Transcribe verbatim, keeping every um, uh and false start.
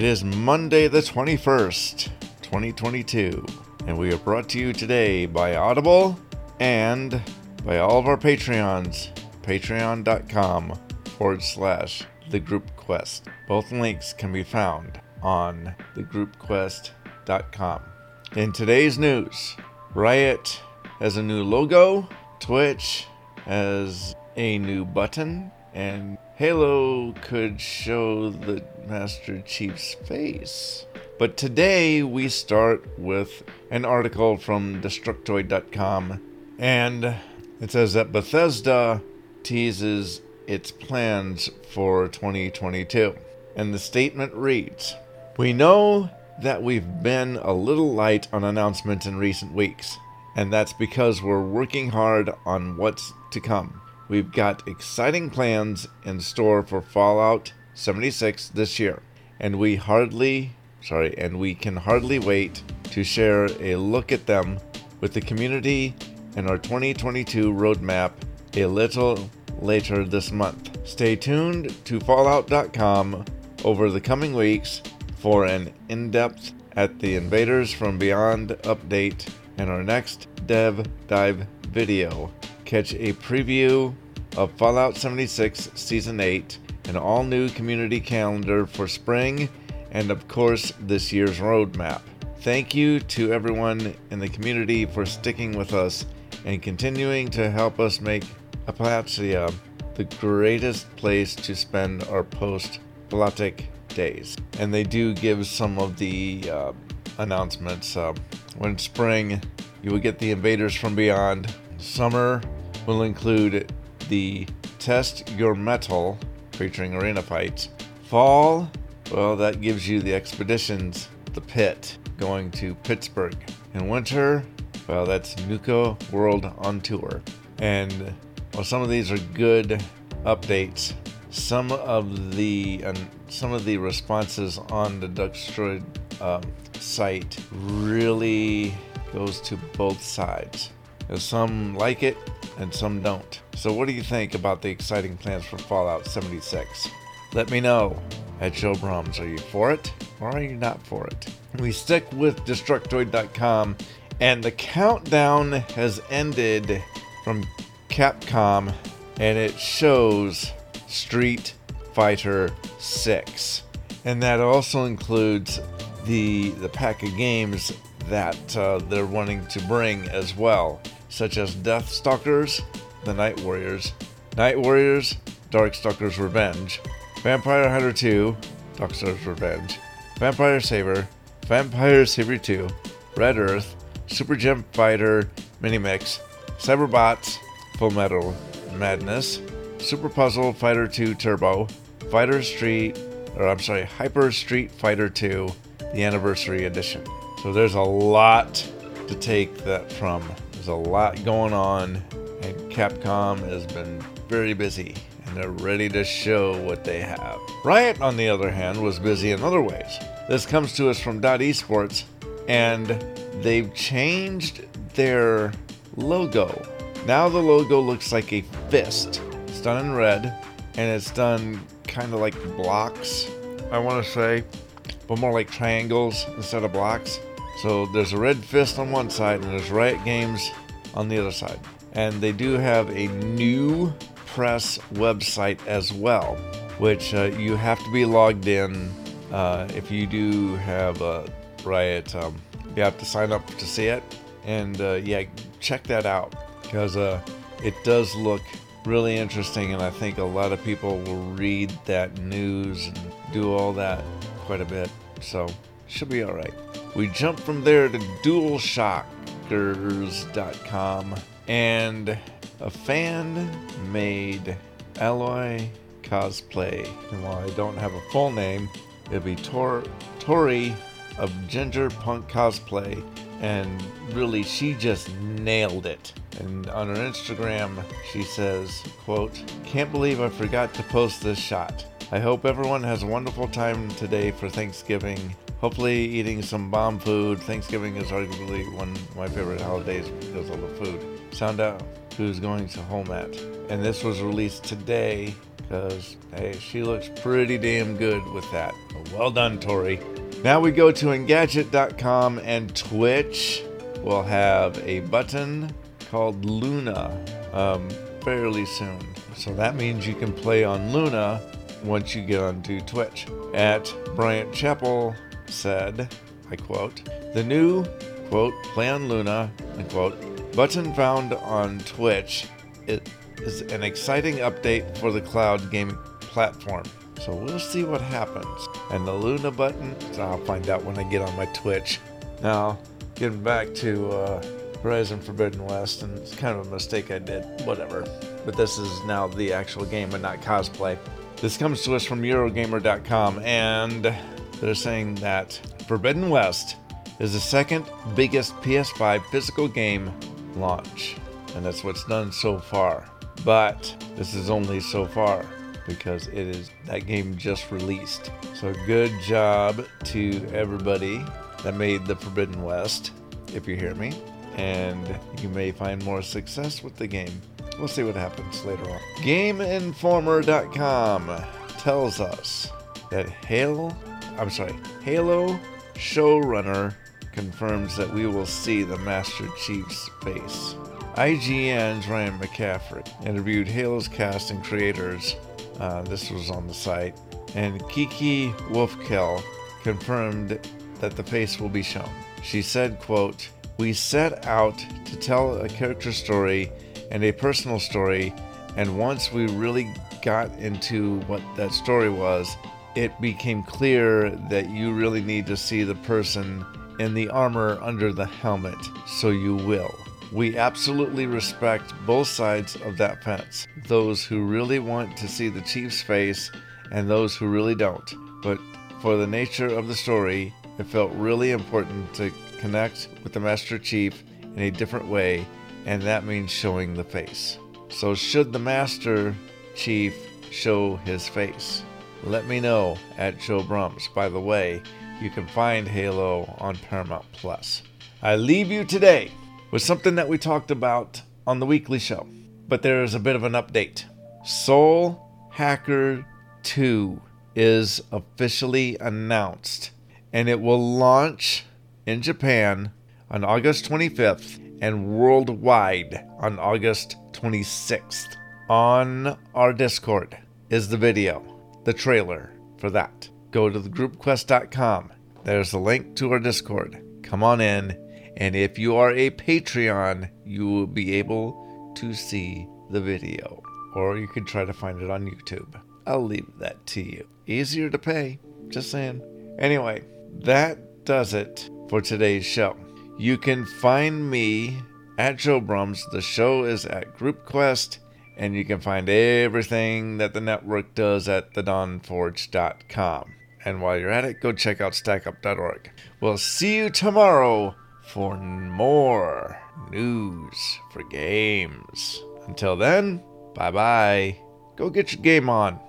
is Monday the twenty-first, twenty twenty-two, and we are brought to you today by Audible and by all of our Patreons, patreon.com forward slash the group quest. Both links can be found on the group quest dot com. In today's news, Riot has a new logo, Twitch has a new button, and Halo could show the Master Chief's face. But today we start with an article from Destructoid dot com, and it says that Bethesda teases its plans for twenty twenty-two. And the statement reads, "We know that we've been a little light on announcements in recent weeks, and that's because we're working hard on what's to come. We've got exciting plans in store for Fallout seventy-six this year, and we hardly, sorry, and we can hardly wait to share a look at them with the community and our twenty twenty-two roadmap a little later this month. Stay tuned to Fallout dot com over the coming weeks for an in-depth at the Invaders from Beyond update and our next Dev Dive video. Catch a preview of Fallout seventy-six Season eight, an all-new community calendar for spring, and of course this year's roadmap. Thank you to everyone in the community for sticking with us and continuing to help us make Appalachia the greatest place to spend our post-Falloutic days." And they do give some of the uh, announcements. Uh, when spring, you will get the Invaders from Beyond. Summer will include the Test Your Metal, featuring arena fights. Fall, well, that gives you the Expeditions, the Pit, going to Pittsburgh. And winter, well, that's Nuka World on Tour. And while some of these are good updates, some of the uh, some of the responses on the Destructoid um, site really goes to both sides. Some like it and some don't. So what do you think about the exciting plans for Fallout seventy-six? Let me know at Joe Brums. Are you for it or are you not for it? We stick with Destructoid dot com, and the countdown has ended from Capcom, and it shows Street Fighter six. And that also includes the the pack of games that uh, they're wanting to bring as well, such as Deathstalkers, the Night Warriors, Night Warriors, Darkstalkers Revenge, Vampire Hunter two, Darkstalkers Revenge, Vampire Saber, Vampire Saber two, Red Earth, Super Gem Fighter Minimix, Cyberbots, Full Metal Madness, Super Puzzle Fighter two Turbo, Fighter Street, or I'm sorry, Hyper Street Fighter two, the Anniversary Edition. So there's a lot to take that from. There's a lot going on, and Capcom has been very busy, and they're ready to show what they have. Riot, on the other hand, was busy in other ways. This comes to us from Dot Esports, and they've changed their logo. Now the logo looks like a fist. It's done in red, and it's done kind of like blocks, I want to say, but more like triangles instead of blocks. So there's a red fist on one side, and there's Riot Games on the other side. And they do have a new press website as well, which uh, you have to be logged in. Uh, if you do have a Riot, um, you have to sign up to see it. And uh, yeah, check that out, because uh, it does look really interesting, and I think a lot of people will read that news and do all that quite a bit, so should be all right. We jump from there to Dual Shockers dot com, and a fan made Alloy cosplay. And while I don't have a full name, it'll be Tor- Tori of Ginger Punk Cosplay, and really she just nailed it. And on her Instagram, she says, quote, "Can't believe I forgot to post this shot. I hope everyone has a wonderful time today for Thanksgiving. Hopefully eating some bomb food. Thanksgiving is arguably one of my favorite holidays because of the food. Sound out who's going to home at." And this was released today, because, hey, she looks pretty damn good with that. Well done, Tori. Now we go to Engadget dot com, and Twitch will have a button called Luna um, fairly soon. So that means you can play on Luna once you get onto Twitch. At Bryant Chappell said, I quote, "The new, quote, play on Luna, unquote, button found on Twitch it is an exciting update for the cloud gaming platform. So we'll see what happens." And the Luna button, so I'll find out when I get on my Twitch. Now, getting back to uh, Horizon Forbidden West, and it's kind of a mistake I did, whatever. But this is now the actual game and not cosplay. This comes to us from Eurogamer dot com, and they're saying that Forbidden West is the second biggest P S five physical game launch. And that's what's done so far. But this is only so far, because it is that game just released. So good job to everybody that made the Forbidden West, if you hear me. And you may find more success with the game. We'll see what happens later on. Game Informer dot com tells us that Halo, I'm sorry, Halo showrunner confirms that we will see the Master Chief's face. I G N's Ryan McCaffrey interviewed Halo's cast and creators. Uh, this was on the site. And Kiki Wolfkill confirmed that the face will be shown. She said, quote, "We set out to tell a character story and a personal story, and once we really got into what that story was, it became clear that you really need to see the person in the armor under the helmet, so you will. We absolutely respect both sides of that fence, those who really want to see the Chief's face and those who really don't. But for the nature of the story, it felt really important to connect with the Master Chief in a different way, and that means showing the face. So should the Master Chief show his face? Let me know at Joe Brums. By the way, you can find Halo on Paramount Plus. I leave you today with something that we talked about on the weekly show, but there is a bit of an update. Soul Hacker two is officially announced, and it will launch in Japan on August twenty-fifth and worldwide on August twenty-sixth. On our Discord is the video, the trailer for that. Go to the group quest dot com. There's a link to our Discord. Come on in, and if you are a Patreon, you will be able to see the video. Or you can try to find it on YouTube. I'll leave that to you. Easier to pay, just saying. Anyway, that does it for today's show. You can find me at Joe Brums. The show is at GroupQuest, and you can find everything that the network does at the dawn forge dot com. And while you're at it, go check out stack up dot org. We'll see you tomorrow for more news for games. Until then, bye-bye. Go get your game on.